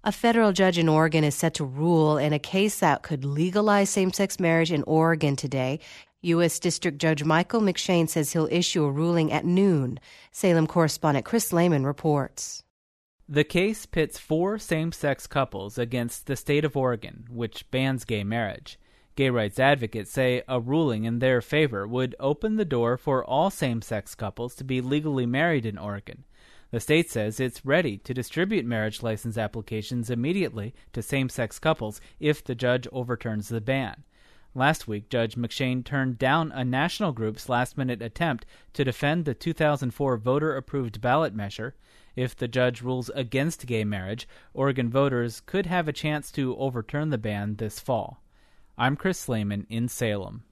A federal judge in Oregon is set to rule in a case that could legalize same-sex marriage in Oregon today. U.S. District Judge Michael McShane says he'll issue a ruling at noon. Salem correspondent Chris Lehman reports. The case pits 4 same-sex couples against the state of Oregon, which bans gay marriage. Gay rights advocates say a ruling in their favor would open the door for all same-sex couples to be legally married in Oregon. The state says it's ready to distribute marriage license applications immediately to same-sex couples if the judge overturns the ban. Last week, Judge McShane turned down a national group's last-minute attempt to defend the 2004 voter-approved ballot measure. If the judge rules against gay marriage, Oregon voters could have a chance to overturn the ban this fall. I'm Chris Lehman in Salem.